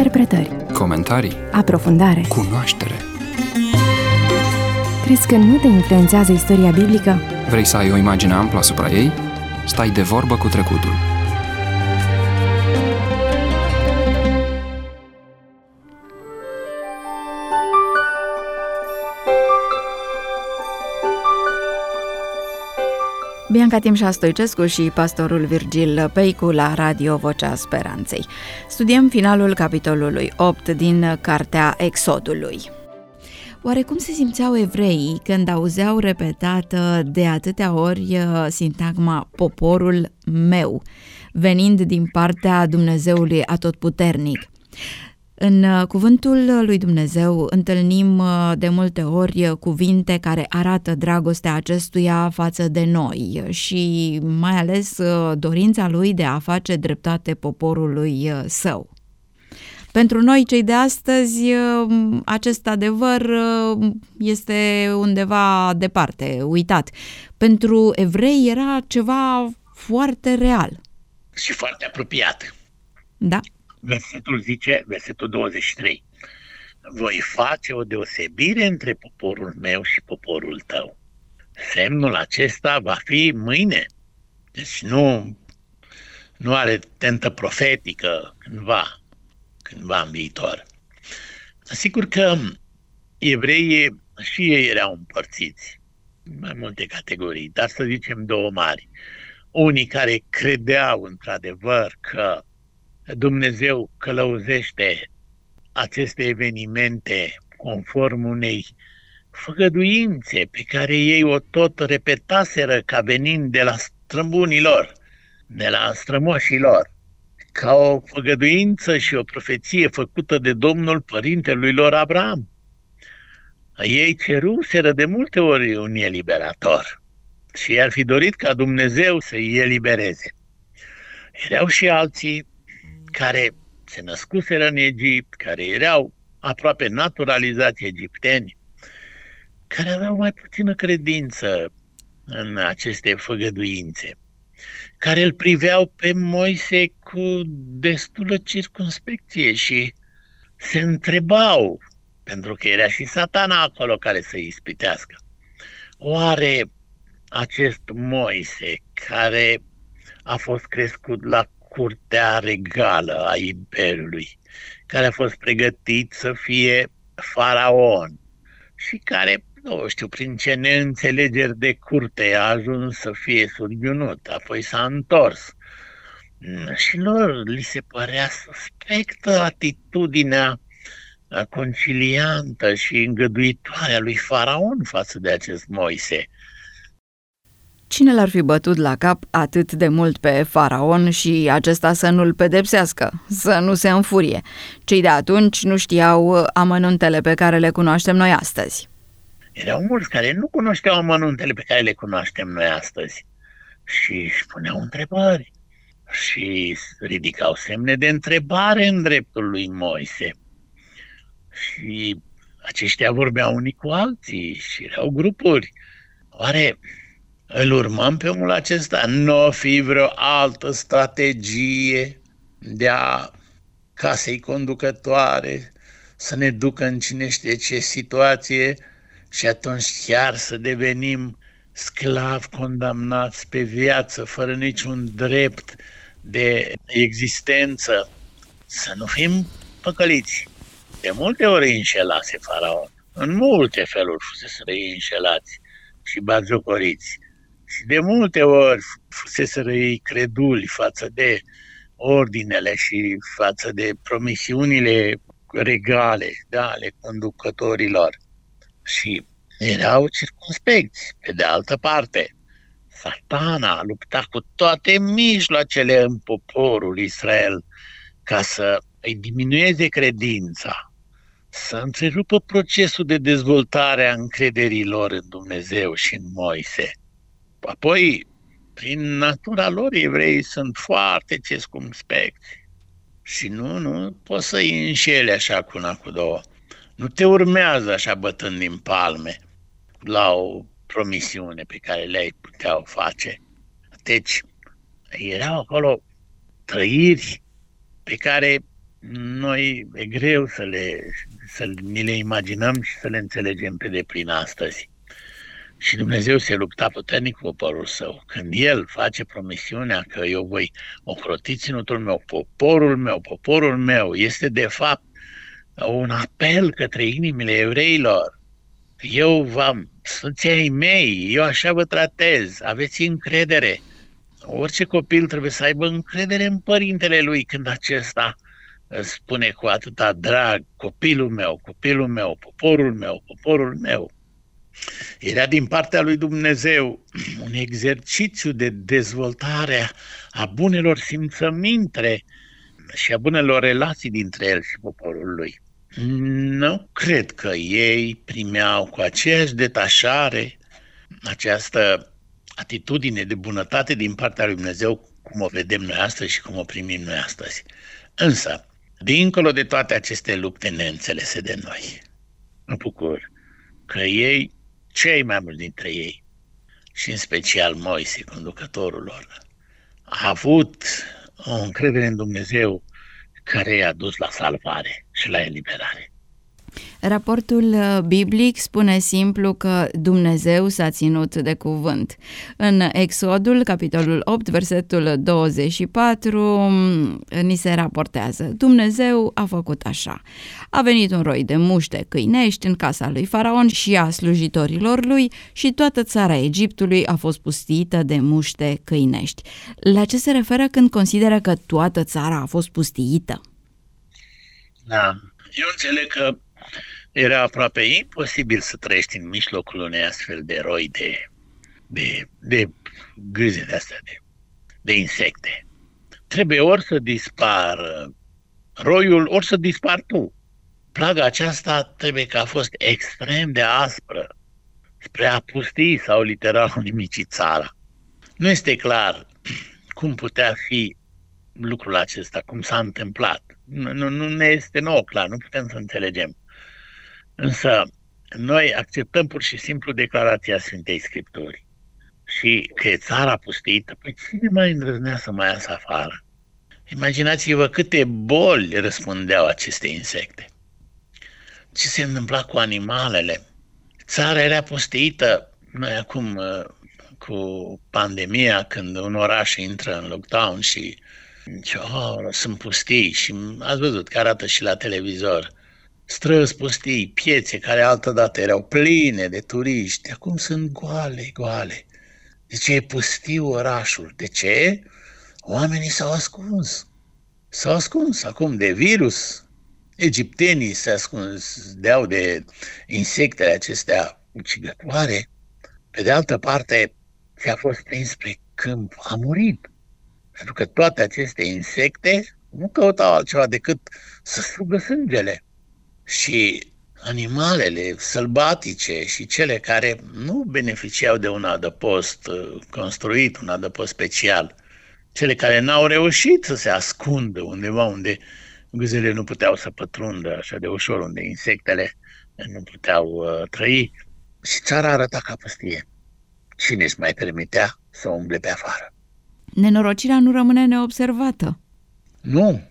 Interpretări, comentarii, aprofundare. cunoaștere. Crezi că nu te influențează istoria biblică? Vrei să ai o imagine amplă asupra ei? Stai de vorbă cu trecutul. Bianca Timșa Stoicescu și pastorul Virgil Peicu la Radio Vocea Speranței. Studiem finalul capitolului 8 din Cartea Exodului. Oare cum se simțeau evreii când auzeau repetată de atâtea ori sintagma poporul meu, venind din partea Dumnezeului Atotputernic? În cuvântul lui Dumnezeu întâlnim de multe ori cuvinte care arată dragostea acestuia față de noi și mai ales dorința lui de a face dreptate poporului său. Pentru noi, cei de astăzi, acest adevăr este undeva departe, uitat. Pentru evrei era ceva foarte real. Și foarte apropiat. Da. Versetul zice, versetul 23, voi face o deosebire între poporul meu și poporul tău. Semnul acesta va fi mâine. Deci nu are tentă profetică cândva în viitor. Sigur că evreii și ei erau împărțiți în mai multe categorii, dar să zicem două mari. Unii care credeau într-adevăr că Dumnezeu călăuzește aceste evenimente conform unei făgăduințe pe care ei o tot repetaseră ca venind de la străbunii lor, de la strămoșii lor, ca o făgăduință și o profeție făcută de Domnul părintelui lor Abraham. Ei ceruseră de multe ori un eliberator și i-ar fi dorit ca Dumnezeu să-i elibereze. Erau și alții care se născuseră în Egipt, care erau aproape naturalizați egipteni, care aveau mai puțină credință în aceste făgăduințe, care îl priveau pe Moise cu destulă circumspecție și se întrebau, pentru că era și Satana acolo care să-i ispitească, oare acest Moise care a fost crescut la curtea regală a Imperiului, care a fost pregătit să fie faraon și care, nu știu, prin ce neînțelegeri de curte a ajuns să fie surghiunut, apoi s-a întors. Și lor li se părea suspectă atitudinea conciliantă și îngăduitoare a lui faraon față de acest Moise. Cine l-ar fi bătut la cap atât de mult pe faraon și acesta să nu-l pedepsească, să nu se înfurie? Cei de atunci nu știau amănuntele pe care le cunoaștem noi astăzi. Erau mulți care nu cunoșteau amănuntele pe care le cunoaștem noi astăzi și își puneau întrebări și ridicau semne de întrebare în dreptul lui Moise. Și aceștia vorbeau unii cu alții și erau grupuri. Oare îl urmăm pe omul acesta? Nu fi vreo altă strategie de a casei conducătoare să ne ducă în cine știe ce situație și atunci chiar să devenim sclavi condamnați pe viață fără niciun drept de existență, să nu fim păcăliți. De multe ori înșelase faraon, în multe feluri fuseseră ei înșelați și batjocoriți. Și de multe ori fuseseră ei creduli față de ordinele și față de promisiunile regale, ale conducătorilor. Și erau circumspecți. Pe de altă parte, Satana a luptat cu toate mijloacele în poporul Israel ca să îi diminueze credința, să întrerupă procesul de dezvoltare a încrederii lor în Dumnezeu și în Moise. Apoi, prin natura lor, evreii sunt foarte circumspecți și nu poți să-i înșeli așa cu una, cu două. Nu te urmează așa bătând din palme la o promisiune pe care le-ai putea face. Deci, erau acolo trăiri pe care noi e greu să ni le imaginăm și să le înțelegem pe deplin astăzi. Și Dumnezeu se lupta puternic cu poporul său. Când El face promisiunea că eu voi ocroti ținutul meu, poporul meu, este de fapt un apel către inimile evreilor. Sunt ai mei, eu așa vă tratez, aveți încredere. Orice copil trebuie să aibă încredere în părintele lui când acesta spune cu atâta drag, copilul meu, poporul meu. Era din partea lui Dumnezeu un exercițiu de dezvoltare a bunelor simțăminte și a bunelor relații dintre el și poporul lui. Nu cred că ei primeau cu aceeași detașare această atitudine de bunătate din partea lui Dumnezeu, cum o vedem noi astăzi și cum o primim noi astăzi. Însă, dincolo de toate aceste lupte neînțelese de noi, mă bucur că ei, cei mai mulți dintre ei, și în special Moise, conducătorul lor, a avut o încredere în Dumnezeu care i-a dus la salvare și la eliberare. Raportul biblic spune simplu că Dumnezeu s-a ținut de cuvânt. În Exodul, capitolul 8, versetul 24, ni se raportează: Dumnezeu a făcut așa. A venit un roi de muște câinești în casa lui Faraon și a slujitorilor lui și toată țara Egiptului a fost pustită de muște câinești. La ce se referă când consideră că toată țara a fost pustiită? Da, eu înțeleg că era aproape imposibil să trăiești în mijlocul unei astfel de roi de gâze de astea, de insecte. Trebuie ori să dispară roiul, ori să dispar tu. Plaga aceasta trebuie că a fost extrem de aspră, spre a pustii sau literal a nimici țara. Nu este clar cum putea fi lucrul acesta, cum s-a întâmplat. Nu ne este nouă clar, nu putem să înțelegem. Însă noi acceptăm pur și simplu declarația Sfintei Scripturi. Și că e țara pustită, păi cine mai îndrăznea să mai iasă afară? Imaginați-vă câte boli răspundeau aceste insecte. Ce se întâmpla cu animalele? Țara era pustită. Noi acum, cu pandemia, când un oraș intră în lockdown și sunt pustii, și ați văzut că arată și la televizor, străzi pustii, piețe care altădată erau pline de turiști, acum sunt goale. De ce e pustiu orașul? De ce? Oamenii s-au ascuns acum de virus. Egiptenii se ascundeau de insectele acestea ucigătoare. Pe de altă parte, ce a fost prins spre câmp a murit. Pentru că toate aceste insecte nu căutau altceva decât să sugă sângele. Și animalele sălbatice și cele care nu beneficiau de un adăpost construit, un adăpost special, cele care n-au reușit să se ascundă undeva unde gâzele nu puteau să pătrundă așa de ușor, unde insectele nu puteau trăi, și țara arăta ca pustie. Cine își mai permitea să umble pe afară? Nenorocirea nu rămâne neobservată. Nu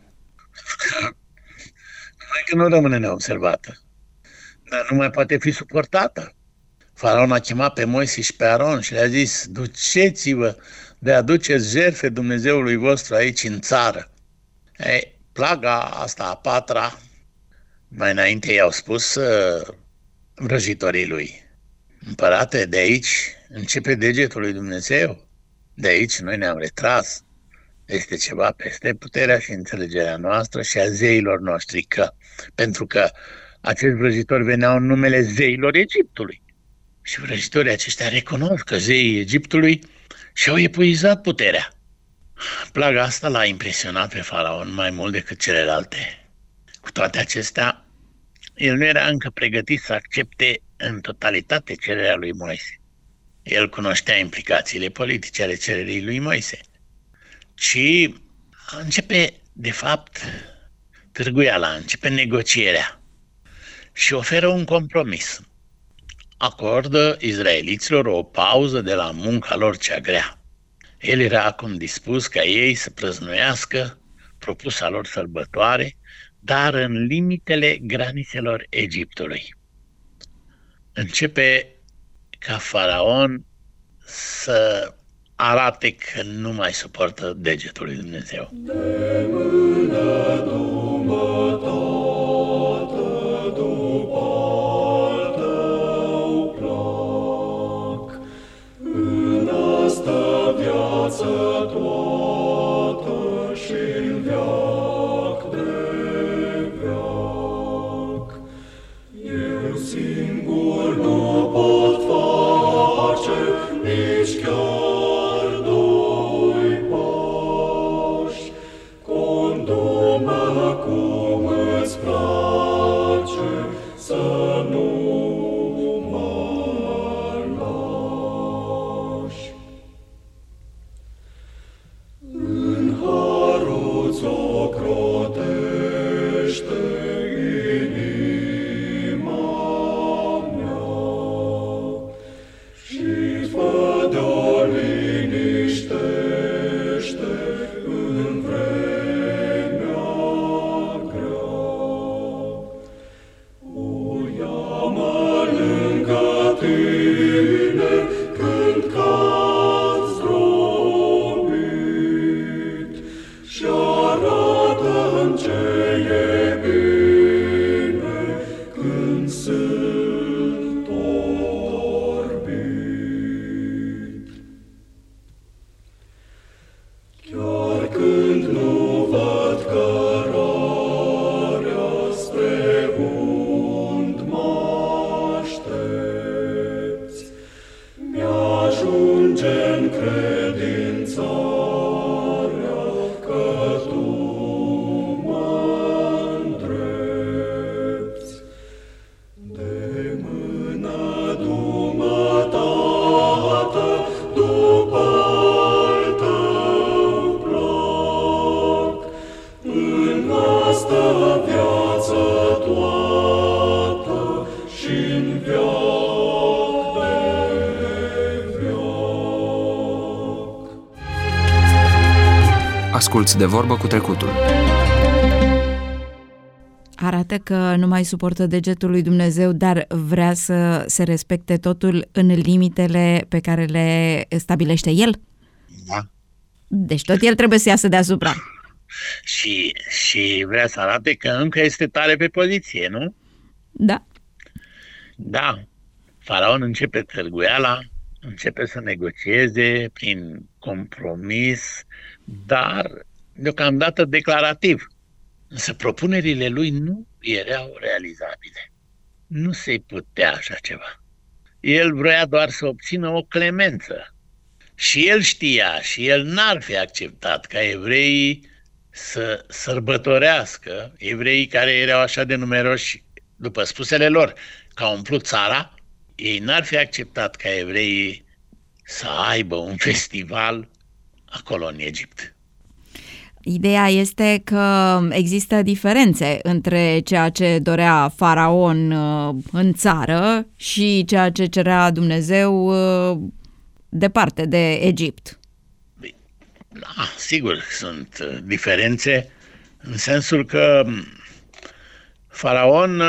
că nu rămâne neobservată, dar nu mai poate fi suportată. Faraon a chemat pe Moise și pe Aron și le-a zis: duceți-vă de aduceți jertfe Dumnezeului vostru aici în țară. Plaga asta a patra, mai înainte i-au spus vrăjitorii lui: împărate, de aici începe degetul lui Dumnezeu, de aici noi ne-am retras. Este ceva peste puterea și înțelegerea noastră și a zeilor noștri, pentru că acești vrăjitori veneau în numele zeilor Egiptului. Și vrăjitorii aceștia recunosc că zeii Egiptului și-au epuizat puterea. Plaga asta l-a impresionat pe Faraon mai mult decât celelalte. Cu toate acestea, el nu era încă pregătit să accepte în totalitate cererea lui Moise. El cunoștea implicațiile politice ale cererii lui Moise. Și începe, de fapt, târguiala, începe negocierea și oferă un compromis. Acordă izraeliților o pauză de la munca lor cea grea. El era acum dispus ca ei să prăznuiască propusa lor sărbătoare dar în limitele granițelor Egiptului. Începe ca Faraon să arate că nu mai suportă degetul lui Dumnezeu. De mână dumă, Tată, după al tău plac. În asta viață toată și-n veac de veac. Eu singur nu pot face nici chiar doi pași. Condu-mă cum îți place, să nu mă lași. În harul ți-o crotește inima mea și-ți fă de-o liniștește în vremea grea. O, ia-mă lângă tine când cad zdrobit și arată-mi ce e bine când sunt orbit. Chiar când nu văd cărarea spre und mă aștepți, mi-ajunge-n credințarea că tu mă îndrepți. De mână du-mă, Tată, după al tău plac. În asta viață toată și-n veac de veac. Asculți De vorbă cu trecutul. Arată că nu mai suportă degetul lui Dumnezeu, dar vrea să se respecte totul în limitele pe care le stabilește El. Da? Deci tot El trebuie să iasă deasupra. Și vrea să arate că încă este tare pe poziție, nu? Da. Da. Faraon începe târguiala, începe să negocieze prin compromis, dar deocamdată declarativ. Însă propunerile lui nu erau realizabile. Nu se putea așa ceva. El vrea doar să obțină o clemență. Și el știa, și el n-ar fi acceptat ca evreii să sărbătorească, evreii care erau așa de numeroși, după spusele lor, că au umplut țara, ei n-ar fi acceptat ca evreii să aibă un festival acolo în Egipt. Ideea este că există diferențe între ceea ce dorea Faraon în țară și ceea ce cerea Dumnezeu departe de Egipt. Da, sigur, sunt diferențe în sensul că Faraon,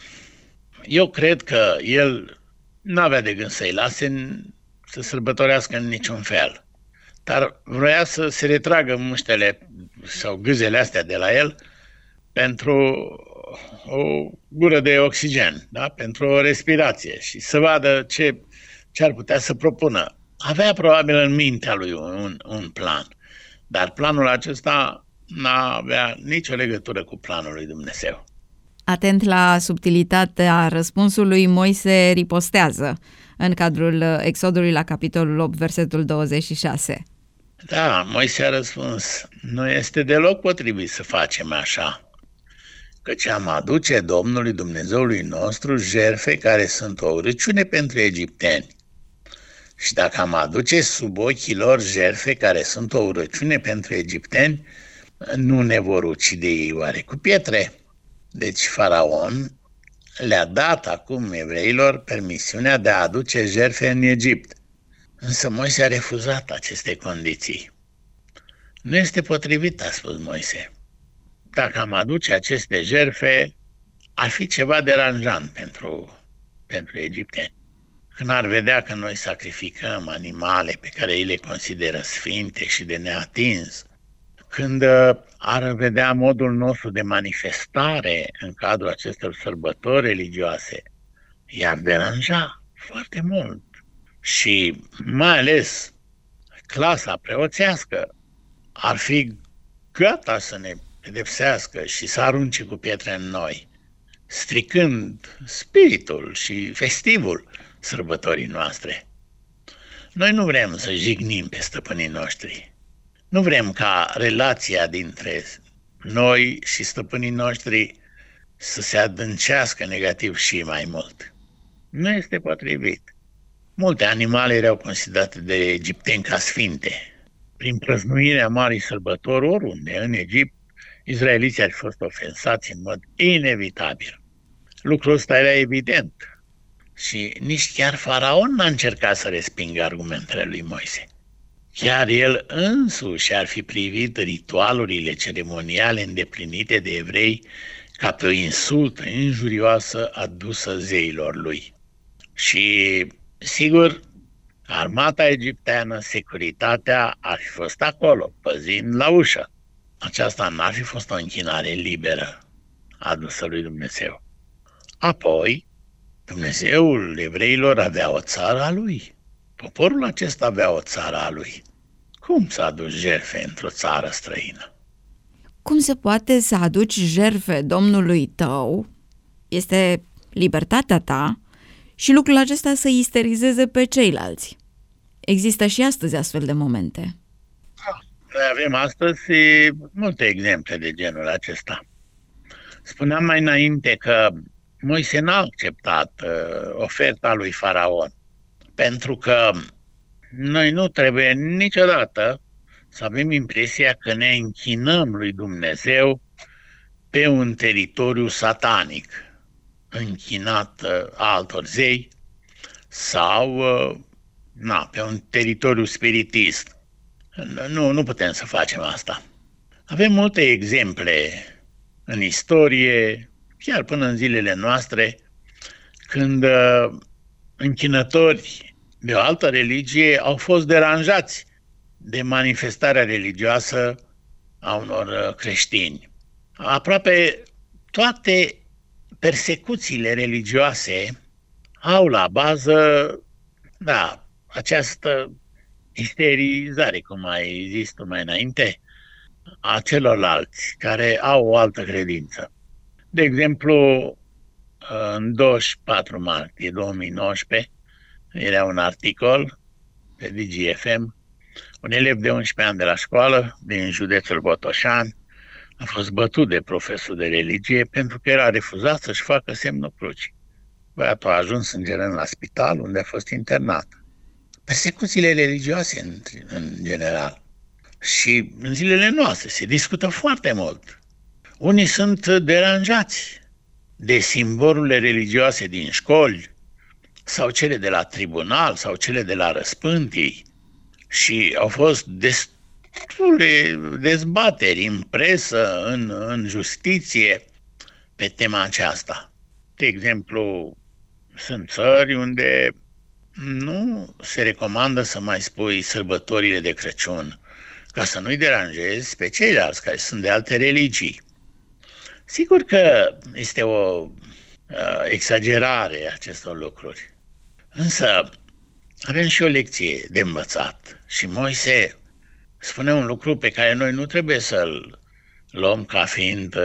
eu cred că el n-avea de gând să-i lase să sărbătorească în niciun fel, dar vrea să se retragă muștele sau gâzele astea de la el pentru o gură de oxigen, da? Pentru o respirație și să vadă ce ar putea să propună. Avea probabil în mintea lui un plan, dar planul acesta n-avea nicio legătură cu planul lui Dumnezeu. Atent la subtilitatea răspunsului, Moise ripostează în cadrul Exodului la capitolul 8, versetul 26. Da, Moise a răspuns, nu este deloc potrivit să facem așa, căci am aduce Domnului Dumnezeului nostru jertfe care sunt o urăciune pentru egipteni. Și dacă am aduce sub ochii lor jertfe care sunt o urăciune pentru egipteni, nu ne vor ucide ei oare cu pietre? Deci Faraon le-a dat acum evreilor permisiunea de a aduce jertfe în Egipt. Însă Moise a refuzat aceste condiții. Nu este potrivit, a spus Moise. dacă am aduce aceste jertfe, ar fi ceva deranjant pentru egipteni. Când ar vedea că noi sacrificăm animale pe care ei le consideră sfinte și de neatins, când ar vedea modul nostru de manifestare în cadrul acestor sărbători religioase, i-ar deranja foarte mult. Și mai ales clasa preoțească ar fi gata să ne pedepsească și să arunce cu pietre în noi, stricând spiritul și festivul sărbătorii noastre. Noi nu vrem să jignim pe stăpânii noștri. Nu vrem ca relația dintre noi și stăpânii noștri să se adâncească negativ și mai mult. Nu este potrivit. Multe animale erau considerate de egipteni ca sfinte. Prin prăznuirea marii sărbători, oriunde, în Egipt, izraeliții ar fi fost ofensați în mod inevitabil. Lucrul ăsta era evident și nici chiar Faraon n-a încercat să respingă argumentele lui Moise. Chiar el însuși ar fi privit ritualurile ceremoniale îndeplinite de evrei ca pe o insultă injurioasă adusă zeilor lui. Și, sigur, armata egipteană, securitatea ar fi fost acolo, păzind la ușă. Aceasta n-ar fi fost o închinare liberă adusă lui Dumnezeu. Apoi, Dumnezeul evreilor avea o țară a lui. Poporul acesta avea o țară a lui. Cum să aduci jertfe într-o țară străină? Cum se poate să aduci jertfe Domnului tău? Este libertatea ta și lucrul acesta să isterizeze pe ceilalți. Există și astăzi astfel de momente. Noi avem astăzi multe exemple de genul acesta. Spuneam mai înainte că Moise n-a acceptat oferta lui Faraon, pentru că noi nu trebuie niciodată să avem impresia că ne închinăm lui Dumnezeu pe un teritoriu satanic, închinat altor zei, sau pe un teritoriu spiritist. Nu putem să facem asta. Avem multe exemple în istorie, chiar până în zilele noastre, când închinători de o altă religie au fost deranjați de manifestarea religioasă a unor creștini. Aproape toate persecuțiile religioase au la bază, această isterizare, cum ai zis tu mai înainte, a celorlalți care au o altă credință. De exemplu, în 24 martie 2019 era un articol pe DGFM. Un elev de 11 ani de la școală, din județul Botoșani, a fost bătut de profesor de religie pentru că era refuzat să-și facă semnul crucii. Băiatul a ajuns sângerând la spital, unde a fost internat. Persecuțiile religioase în general. Și în zilele noastre se discută foarte mult. Unii sunt deranjați de simbolurile religioase din școli, sau cele de la tribunal, sau cele de la răspântii. Și au fost destule dezbateri în presă, în justiție, pe tema aceasta. De exemplu, sunt țări unde nu se recomandă să mai spui sărbătorile de Crăciun, ca să nu-i deranjezi pe ceilalți care sunt de alte religii. Sigur că este o exagerare a acestor lucruri, însă avem și o lecție de învățat. Și Moise spune un lucru pe care noi nu trebuie să-l luăm ca fiind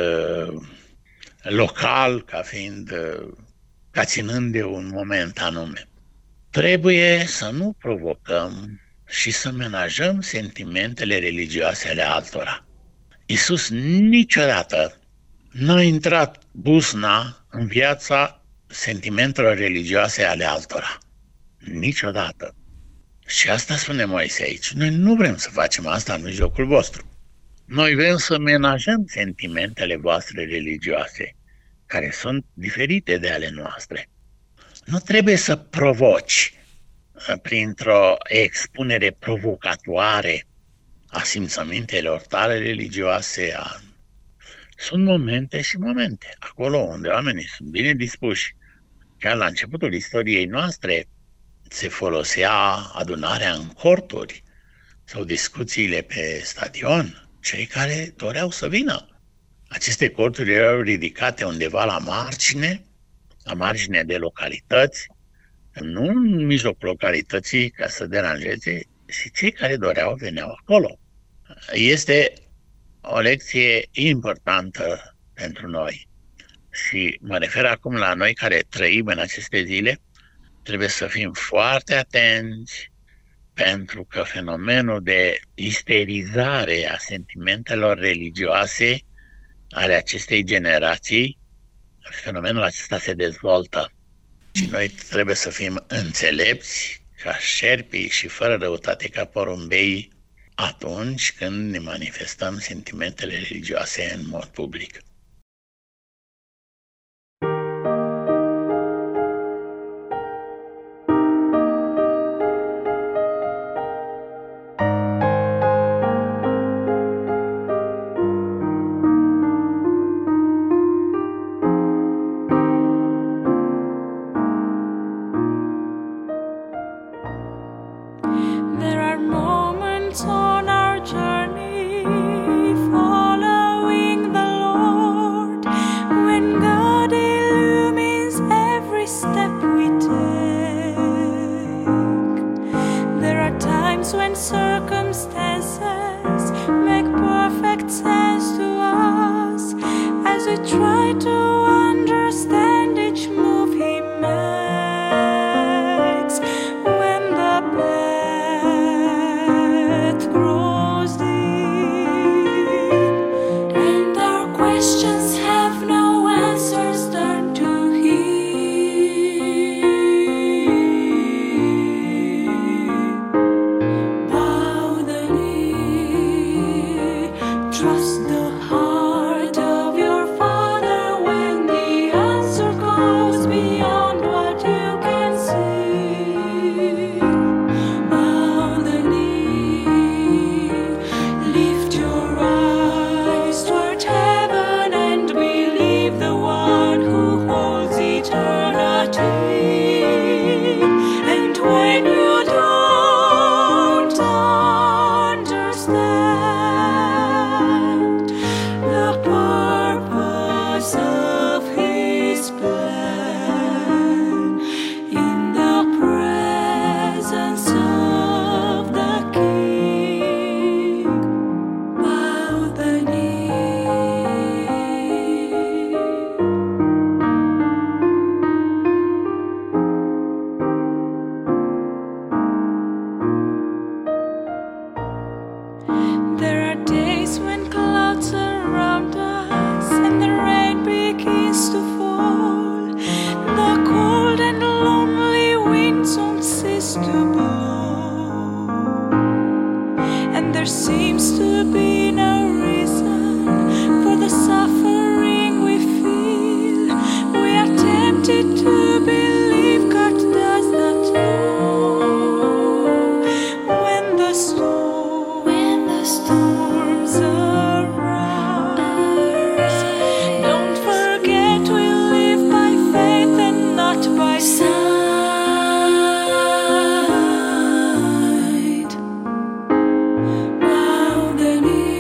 local, ca ținând de un moment anume. Trebuie să nu provocăm și să menajăm sentimentele religioase ale altora. Iisus niciodată n-a intrat buzna în viața sentimentelor religioase ale altora. Niciodată. Și asta spune Moise aici. Noi nu vrem să facem asta în mijlocul vostru. Noi vrem să menajăm sentimentele voastre religioase, care sunt diferite de ale noastre. Nu trebuie să provoci printr-o expunere provocatoare a simțămintelor tale religioase, a Sunt momente și momente. Acolo unde oamenii sunt bine dispuși. Chiar la începutul istoriei noastre se folosea adunarea în corturi sau discuțiile pe stadion. Cei care doreau să vină. Aceste corturi erau ridicate undeva la margine de localități, nu în mijlocul localității ca să deranjeze, și cei care doreau veneau acolo. Este o lecție importantă pentru noi și mă refer acum la noi care trăim în aceste zile. Trebuie să fim foarte atenți pentru că fenomenul de isterizare a sentimentelor religioase ale acestei generații, fenomenul acesta se dezvoltă și noi trebuie să fim înțelepți ca șerpii și fără răutate ca porumbei atunci când ne manifestăm sentimentele religioase în mod public. There are moments on our journey following the Lord when God illumines every step we take. There are times when circumstances make perfect sense to us as we try to understand each move He makes. When the path grows deep and our questions have no answers, turn to Him. Bow the knee, trust the heart of your Father when the answer goes beyond what you can see. Bow the knee, lift your eyes toward heaven and believe the one who holds eternity. And when you don't understand the purpose of His plan, in the presence of the King, bow the knee. There are days when clouds surround us and the rain begins to fall. The cold and lonely winds don't cease to blow, and there seems to be no reason for the suffering we feel. We are tempted to believe God does not know. When the storms arise, don't forget we live by faith and not by sight. Bow the knee.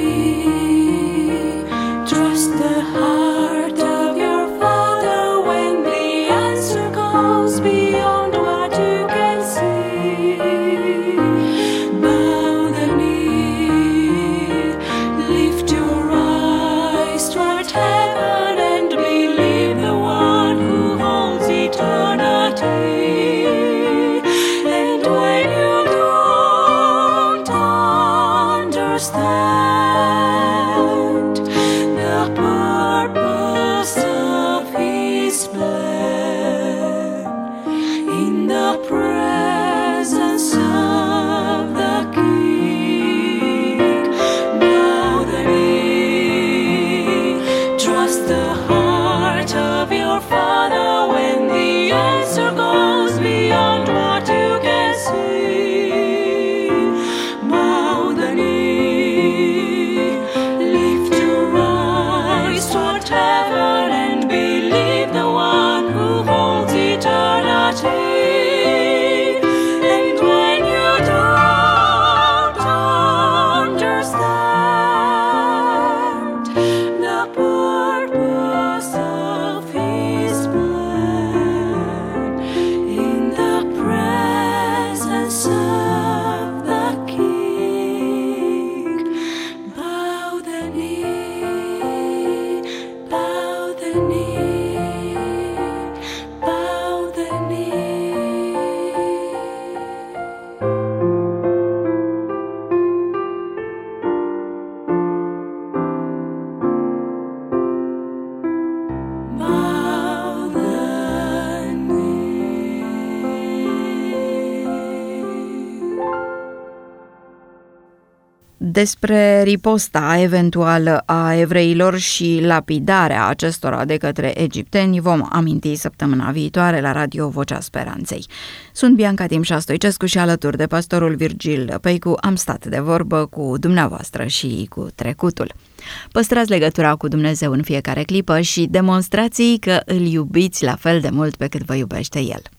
Despre riposta eventuală a evreilor și lapidarea acestora de către egipteni vom aminti săptămâna viitoare la Radio Vocea Speranței. Sunt Bianca Timșa Stoicescu și alături de pastorul Virgil Peicu am stat de vorbă cu dumneavoastră și cu trecutul. Păstrați legătura cu Dumnezeu în fiecare clipă și demonstrați că îl iubiți la fel de mult pe cât vă iubește El.